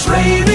Access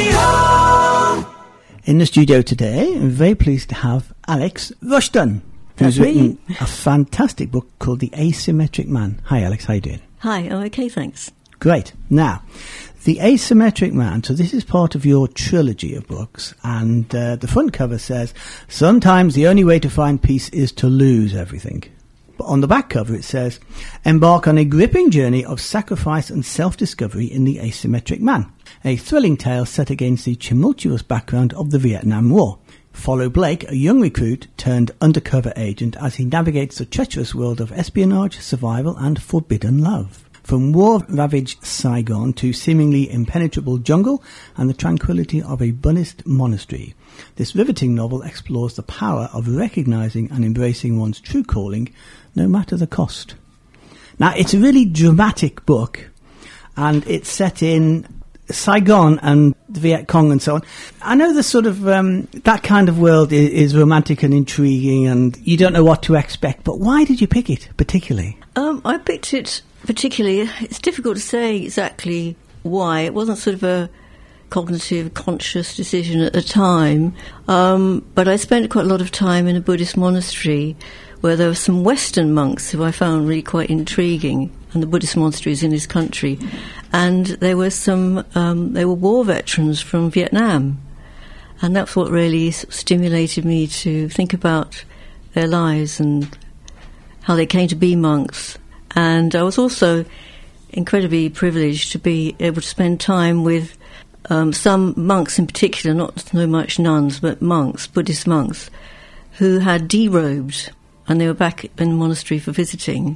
Radio. In the studio today, I'm very pleased to have Alex Rushton, who's written a fantastic book called The Asymmetric Man. Hi, Alex. How you doing? Hi. I'm okay, thanks. Great. Now, The Asymmetric Man, so this is part of your trilogy of books, and the front cover says, sometimes the only way to find peace is to lose everything. But on the back cover it says, embark on a gripping journey of sacrifice and self-discovery in The Asymmetric Man, a thrilling tale set against the tumultuous background of the Vietnam War. Follow Blake, a young recruit turned undercover agent, as he navigates the treacherous world of espionage, survival and forbidden love. From war-ravaged Saigon to seemingly impenetrable jungle and the tranquility of a Buddhist monastery, this riveting novel explores the power of recognizing and embracing one's true calling, no matter the cost. Now, it's a really dramatic book, and it's set in Saigon and the Viet Cong and so on. I know the sort of that kind of world is romantic and intriguing, and you don't know what to expect. But why did you pick it particularly? I picked it particularly. It's difficult to say exactly why. It wasn't sort of a cognitive, conscious decision at the time. But I spent quite a lot of time in a Buddhist monastery where there were some Western monks who I found really quite intriguing, and the Buddhist monasteries in this country. And there were they were war veterans from Vietnam. And that's what really stimulated me to think about their lives and how they came to be monks. And I was also incredibly privileged to be able to spend time with some monks in particular, not so much nuns, but monks, Buddhist monks, who had derobed, and they were back in the monastery for visiting.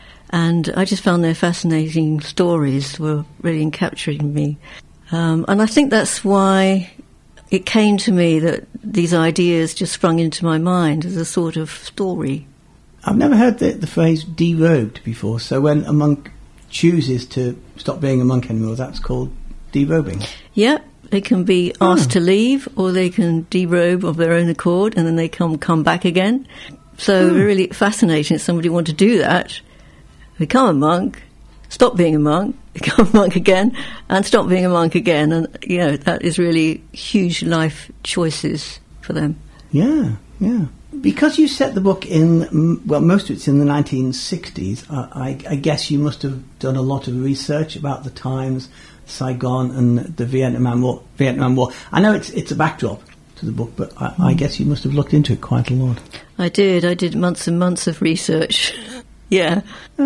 And I just found their fascinating stories were really capturing me. And I think that's why it came to me that these ideas just sprung into my mind as a sort of story. I've never heard the phrase derobed before. So when a monk chooses to stop being a monk anymore, that's called derobing? Yeah, they can be asked to leave, or they can derobe of their own accord, and then they come back again. So really fascinating. If somebody want to do that, become a monk, stop being a monk, become a monk again, and stop being a monk again. And, that is really huge life choices for them. Yeah, yeah. Because you set the book in, most of it's in the 1960s, I guess you must have done a lot of research about the times, Saigon and the Vietnam War. I know it's a backdrop to the book, but I guess you must have looked into it quite a lot. I did months and months of research. Yeah.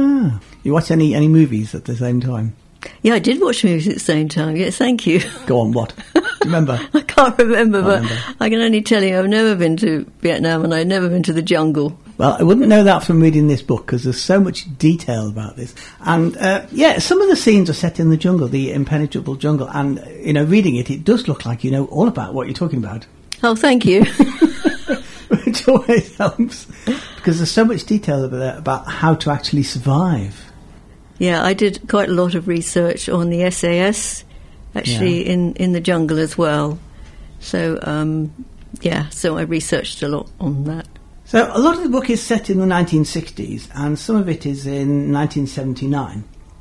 You watch any movies at the same time? Yeah, I did watch movies at the same time. Yes, thank you. Go on, what? Do you remember? I can't remember, but I can only tell you I've never been to Vietnam and I've never been to the jungle. Well, I wouldn't know that from reading this book because there's so much detail about this. And, some of the scenes are set in the jungle, the impenetrable jungle. And, reading it does look like you know all about what you're talking about. Oh, thank you. Which always helps because there's so much detail over there about how to actually survive. Yeah, I did quite a lot of research on the SAS, actually, in the jungle as well. So, so I researched a lot on that. So a lot of the book is set in the 1960s, and some of it is in 1979.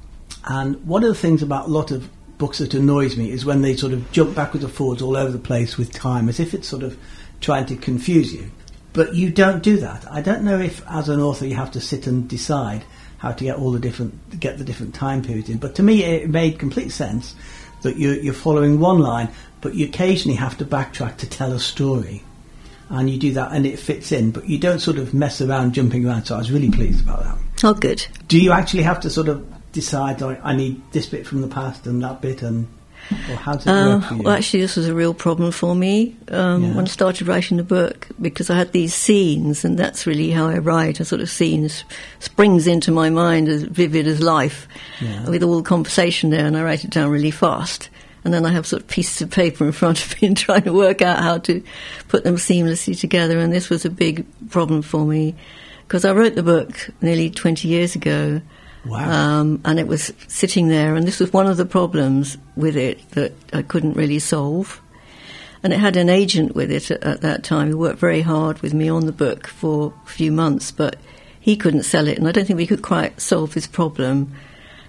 And one of the things about a lot of books that annoys me is when they sort of jump backwards and forwards all over the place with time, as if it's sort of trying to confuse you. But you don't do that. I don't know if, as an author, you have to sit and decide how to get the different time periods in. But to me, it made complete sense that you're following one line, but you occasionally have to backtrack to tell a story. And you do that, and it fits in. But you don't sort of mess around, jumping around. So I was really pleased about that. Oh, good. Do you actually have to sort of decide, I need this bit from the past and that bit, or how does it work for you? Well, actually, this was a real problem for me when I started writing the book, because I had these scenes, and that's really how I write. A sort of scenes springs into my mind as vivid as life, with all the conversation there, and I write it down really fast. And then I have sort of pieces of paper in front of me and trying to work out how to put them seamlessly together. And this was a big problem for me, because I wrote the book nearly 20 years ago. Wow. And it was sitting there, and this was one of the problems with it that I couldn't really solve. And it had an agent with it at that time who worked very hard with me on the book for a few months, but he couldn't sell it, and I don't think we could quite solve his problem.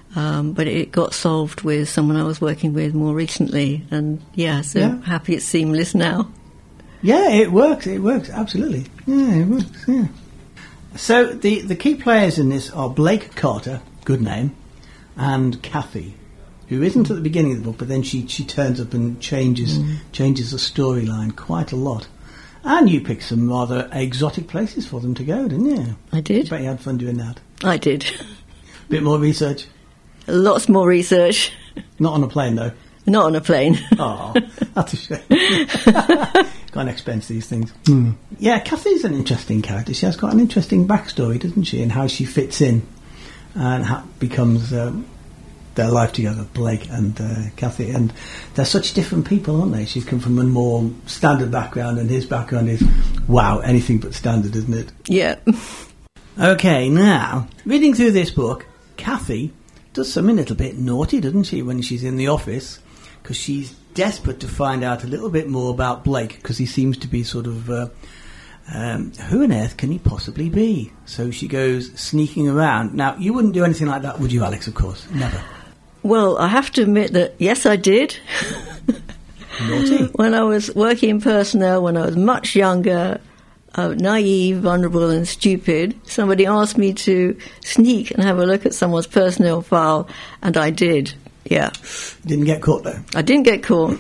But it got solved with someone I was working with more recently, and happy it's seamless now. Yeah, it works, absolutely. Yeah, it works, yeah. So the key players in this are Blake Carter, good name, and Kathy, who isn't at the beginning of the book, but then she turns up and changes the storyline quite a lot. And you picked some rather exotic places for them to go, didn't you? I did. I bet you had fun doing that. I did. Bit more research? Lots more research. Not on a plane, though? Not on a plane. Oh, that's a shame. Can't expense these things. Yeah, Kathy's an interesting character. She has got an interesting backstory, doesn't she, and how she fits in and how becomes their life together, Blake and Kathy. And they're such different people, aren't they? She's come from a more standard background, and his background is, wow, anything but standard, isn't it? Yeah. Okay, now, reading through this book, Kathy does something a little bit naughty, doesn't she, when she's in the office, because she's desperate to find out a little bit more about Blake, because he seems to be sort of, who on earth can he possibly be? So she goes sneaking around. Now, you wouldn't do anything like that, would you, Alex, of course? Never. Well, I have to admit that, yes, I did. Naughty. When I was working in personnel, when I was much younger, naive, vulnerable and stupid, somebody asked me to sneak and have a look at someone's personnel file, and I did. Yeah. Didn't get caught, though? I didn't get caught.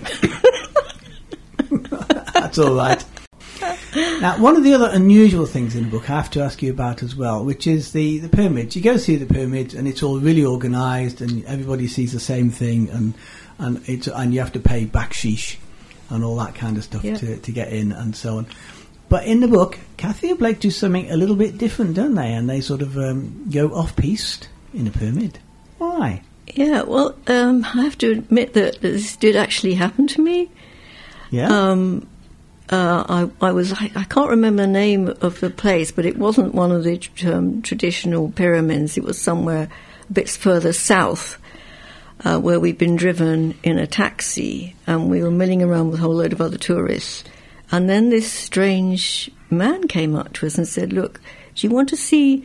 That's all right. Now, one of the other unusual things in the book I have to ask you about as well, which is the pyramids. You go see the pyramids and it's all really organised and everybody sees the same thing and you have to pay baksheesh and all that kind of stuff to get in and so on. But in the book, Kathy and Blake do something a little bit different, don't they? And they sort of go off-piste in a pyramid. Why? Yeah, well, I have to admit that this did actually happen to me. Yeah. I can't remember the name of the place, but it wasn't one of the traditional pyramids. It was somewhere a bit further south, where we'd been driven in a taxi, and we were milling around with a whole load of other tourists. And then this strange man came up to us and said, "Look, do you want to see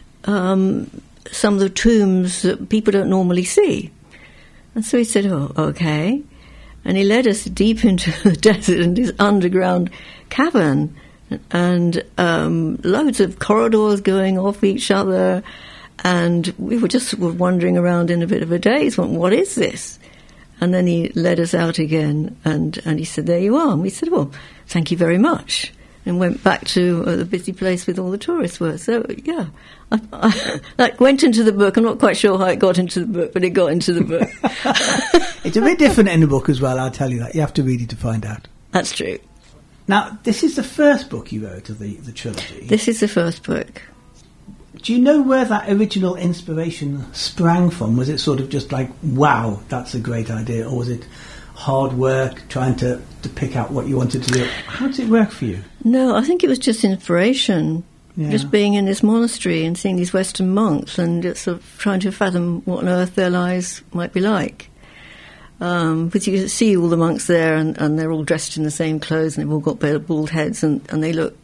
some of the tombs that people don't normally see?" And so he said, "Oh, okay." And he led us deep into the desert and this underground cavern and loads of corridors going off each other. And we were just sort of wandering around in a bit of a daze. What is this? And then he led us out again and he said, "There you are." And we said, "Well, thank you very much." And went back to the busy place with all the tourists were. So, yeah, that went into the book. I'm not quite sure how it got into the book, but it got into the book. It's a bit different in the book as well, I'll tell you that. You have to read it to find out. That's true. Now, this is the first book you wrote of the trilogy. This is the first book. Do you know where that original inspiration sprang from? Was it sort of just like, wow, that's a great idea? Or was it hard work, trying to pick out what you wanted to do? How did it work for you? No, I think it was just inspiration. Yeah. Just being in this monastery and seeing these Western monks and just sort of trying to fathom what on earth their lives might be like. Because you see all the monks there and they're all dressed in the same clothes and they've all got bald heads and they look,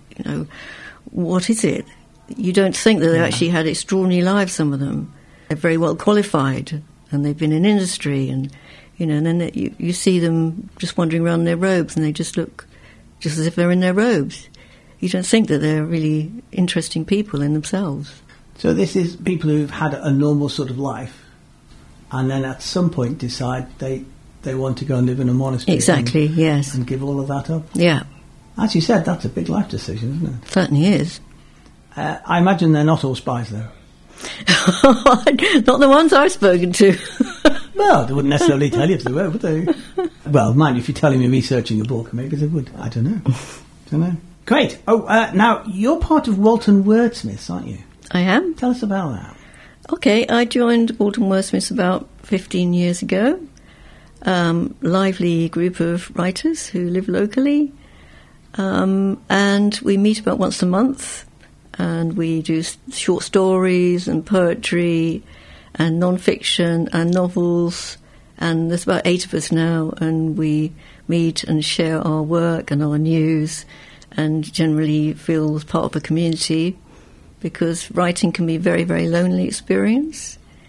what is it? You don't think that they actually had extraordinary lives, some of them. They're very well qualified and they've been in industry and and then you see them just wandering around in their robes and they just look just as if they're in their robes. You don't think that they're really interesting people in themselves. So this is people who've had a normal sort of life and then at some point decide they want to go and live in a monastery. Exactly, yes. And give all of that up. Yeah. As you said, that's a big life decision, isn't it? Certainly is. I imagine they're not all spies, though. Not the ones I've spoken to. Well, they wouldn't necessarily tell you if they were, would they? Well, mind you, if you're telling me researching a book, maybe they would. I don't know. Great. Oh, now, you're part of Walton Wordsmiths, aren't you? I am. Tell us about that. Okay, I joined Walton Wordsmiths about 15 years ago. Lively group of writers who live locally. And we meet about once a month. And we do short stories and poetry and non-fiction and novels. And there's about 8 of us now. And we meet and share our work and our news and generally feel part of a community because writing can be a very, very lonely experience.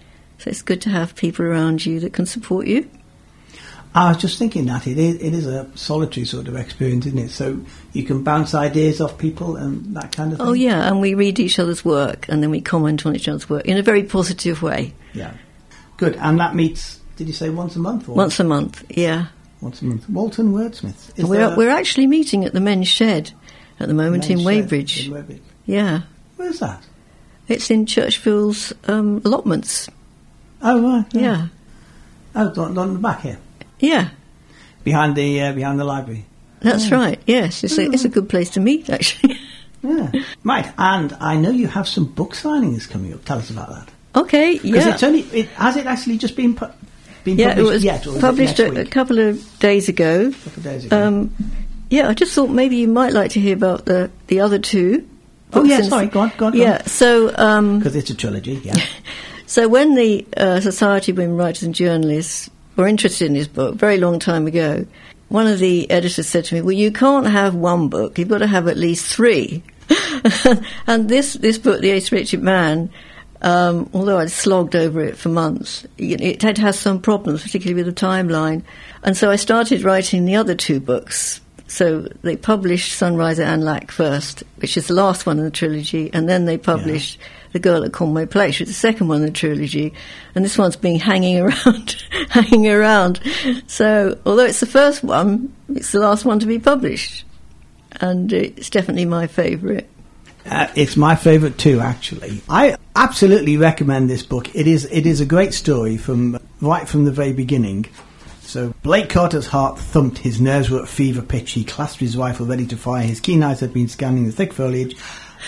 So it's good to have people around you that can support you. I was just thinking that it is a solitary sort of experience, isn't it? So you can bounce ideas off people and that kind of thing. Oh, yeah, and we read each other's work and then we comment on each other's work in a very positive way. Yeah. Good. And that meets, did you say once a month? Or? Once a month, yeah. Once a month. Walton Wordsmiths. We're actually meeting at the Men's Shed at the moment in Weybridge. In Weybridge. Yeah. Where's that? It's in Churchville's allotments. Oh, right. Yeah. Oh, on the back here? Yeah. Behind the library? That's right, yes. It's a good place to meet, actually. Yeah. Right, and I know you have some book signings coming up. Tell us about that. Okay, yeah. Because has it actually just been published it was yet? Or published a couple of days ago. Yeah, I just thought maybe you might like to hear about the other two. Oh, yeah, sorry, go on. Yeah, so... Because it's a trilogy, yeah. So when the Society of Women Writers and Journalists were interested in this book, very long time ago, one of the editors said to me, well, you can't have one book, you've got to have at least three. And this book, The Asymmetric Man, although I'd slogged over it for months, it has some problems, particularly with the timeline. And so I started writing the other two books. So they published Sunrise at Anlac first, which is the last one in the trilogy, and then they published The Girl at Conway Place, which is the second one in the trilogy, and this one's been hanging around. So although it's the first one, it's the last one to be published, and it's definitely my favourite. It's my favourite too, actually. I absolutely recommend this book. It is a great story right from the very beginning. So Blake Carter's heart thumped, his nerves were at fever pitch, he clasped his rifle ready to fire, his keen eyes had been scanning the thick foliage, ...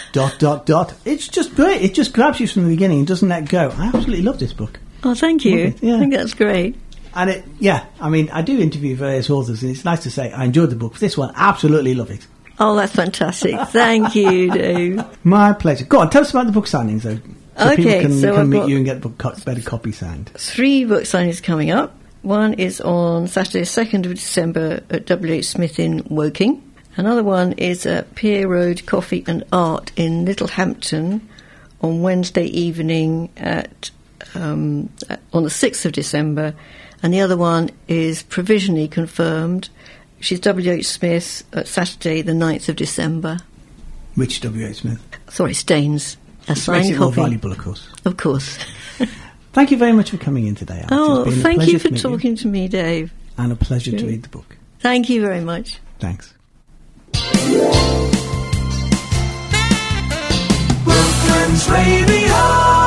It's just great, it just grabs you from the beginning and doesn't let go. I absolutely love this book. Oh, thank you. Yeah. I think that's great. And I do interview various authors and it's nice to say I enjoyed the book. This one, absolutely love it. Oh, that's fantastic. Thank you, Dave. My pleasure. Go on, tell us about the book signings though. So okay, people can meet you and get better copy signed. 3 book signings coming up. One is on Saturday, 2nd of December at W.H. Smith in Woking. Another one is at Pier Road Coffee and Art in Littlehampton on Wednesday evening on the 6th of December. And the other one is provisionally confirmed, which is W.H. Smith at Saturday, the 9th of December. Which W.H. Smith? Sorry, Staines. A signed makes it copy. More valuable, of course. Of course. Thank you very much for coming in today, Alex. Oh, it's been thank a pleasure you for to meet talking to me, Dave. And a pleasure to read the book. Thank you very much. Thanks. Wilton's Radio.